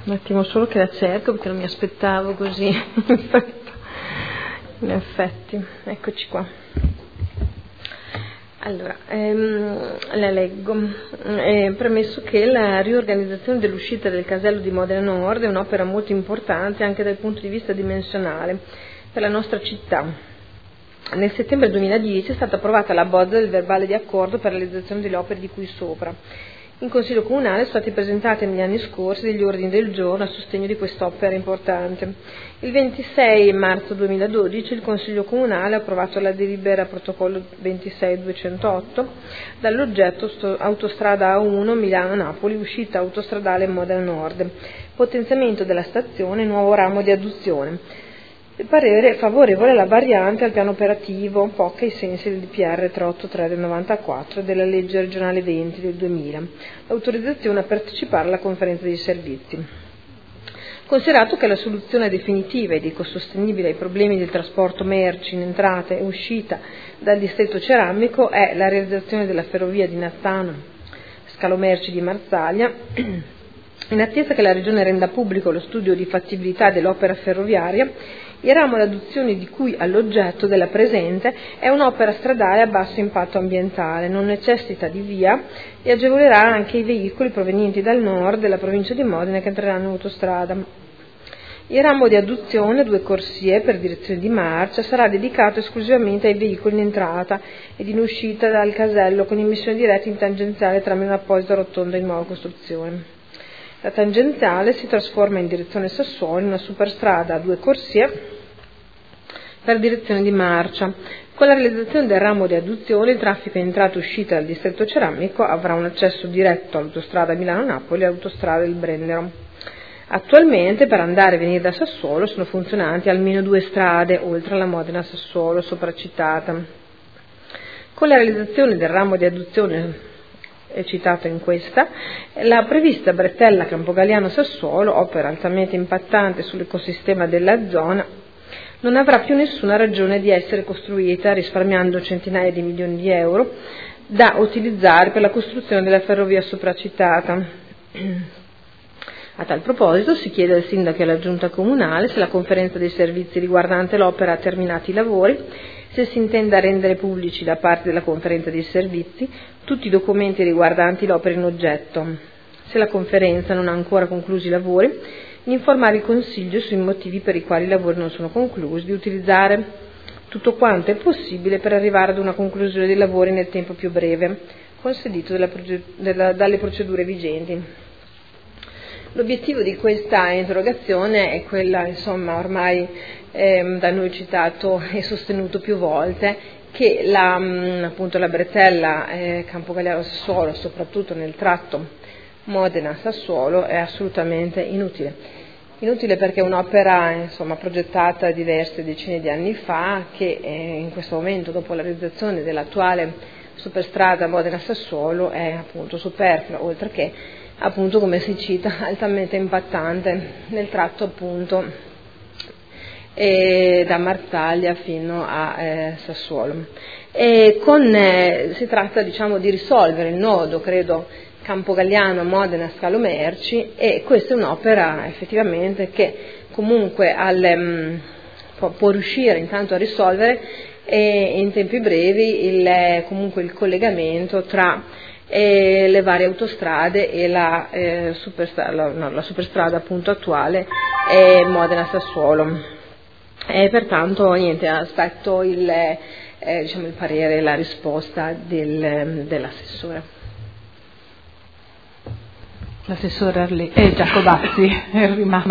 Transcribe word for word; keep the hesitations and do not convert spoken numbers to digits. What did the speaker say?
Un attimo solo che la cerco perché non mi aspettavo così. In effetti, eccoci qua. Allora, ehm, la leggo. Eh, premesso che la riorganizzazione dell'uscita del casello di Modena Nord è un'opera molto importante anche dal punto di vista dimensionale per la nostra città. Nel settembre duemiladieci è stata approvata la bozza del verbale di accordo per la realizzazione delle opere di cui sopra. In Consiglio Comunale sono stati presentati negli anni scorsi degli ordini del giorno a sostegno di quest'opera importante. Il ventisei marzo duemiladodici il Consiglio Comunale ha approvato la delibera protocollo ventisei duecentotto dall'oggetto autostrada A uno Milano-Napoli, uscita autostradale Modena Nord, potenziamento della stazione, nuovo ramo di adduzione. Il parere è favorevole alla variante al piano operativo P O C ai sensi del D P R trecentoottantatré del novantaquattro e della legge regionale venti del duemila. L'autorizzazione a partecipare alla conferenza dei servizi. Considerato che la soluzione definitiva ed ecosostenibile ai problemi del trasporto merci in entrata e uscita dal distretto ceramico è la realizzazione della ferrovia di Nazzano, scalo merci di Marsaglia, in attesa che la Regione renda pubblico lo studio di fattibilità dell'opera ferroviaria, il ramo d'adozione di cui all'oggetto della presente è un'opera stradale a basso impatto ambientale, non necessita di via e agevolerà anche i veicoli provenienti dal nord della provincia di Modena che entreranno in autostrada. Il ramo di adduzione, due corsie per direzione di marcia, sarà dedicato esclusivamente ai veicoli in entrata ed in uscita dal casello con immissione diretta in tangenziale tramite un'apposita rotonda in nuova costruzione. La tangenziale si trasforma in direzione Sassuolo in una superstrada a due corsie per direzione di marcia. Con la realizzazione del ramo di adduzione il traffico in entrata e uscita dal distretto ceramico avrà un accesso diretto all'autostrada Milano-Napoli e all'autostrada del Brennero. Attualmente per andare e venire da Sassuolo sono funzionanti almeno due strade, oltre alla Modena-Sassuolo sopracitata. Con la realizzazione del ramo di adduzione è citato in questa, la prevista bretella Campogalliano-Sassuolo, opera altamente impattante sull'ecosistema della zona, non avrà più nessuna ragione di essere costruita, risparmiando centinaia di milioni di euro da utilizzare per la costruzione della ferrovia sopracitata. A tal proposito si chiede al Sindaco e alla Giunta Comunale se la conferenza dei servizi riguardante l'opera ha terminato i lavori, se si intenda rendere pubblici da parte della conferenza dei servizi tutti i documenti riguardanti l'opera in oggetto, se la conferenza non ha ancora concluso i lavori, di informare il Consiglio sui motivi per i quali i lavori non sono conclusi, di utilizzare tutto quanto è possibile per arrivare ad una conclusione dei lavori nel tempo più breve, consentito della proge- della, dalle procedure vigenti. L'obiettivo di questa interrogazione è quella, insomma, ormai eh, da noi citato e sostenuto più volte, che la, appunto, la bretella eh, Campogalliano-Sassuolo, soprattutto nel tratto Modena-Sassuolo, è assolutamente inutile. Inutile perché è un'opera, insomma, progettata diverse decine di anni fa, che eh, in questo momento, dopo la realizzazione dell'attuale superstrada Modena-Sassuolo, è appunto superflua, oltre che, appunto, come si cita, altamente impattante nel tratto, appunto, e da Marsaglia fino a eh, Sassuolo. E con, eh, si tratta, diciamo, di risolvere il nodo, credo, Campogalliano, Modena, scalo merci, e questa è un'opera effettivamente che comunque al, um, può, può riuscire intanto a risolvere e in tempi brevi il, comunque il collegamento tra eh, le varie autostrade e la, eh, superstrada, la, no, la superstrada appunto attuale eh, Modena-Sassuolo. E pertanto niente, aspetto il, eh, diciamo, il parere e la risposta del, dell'assessore. L'assessore Arle- eh, Giacobazzi è rimasto.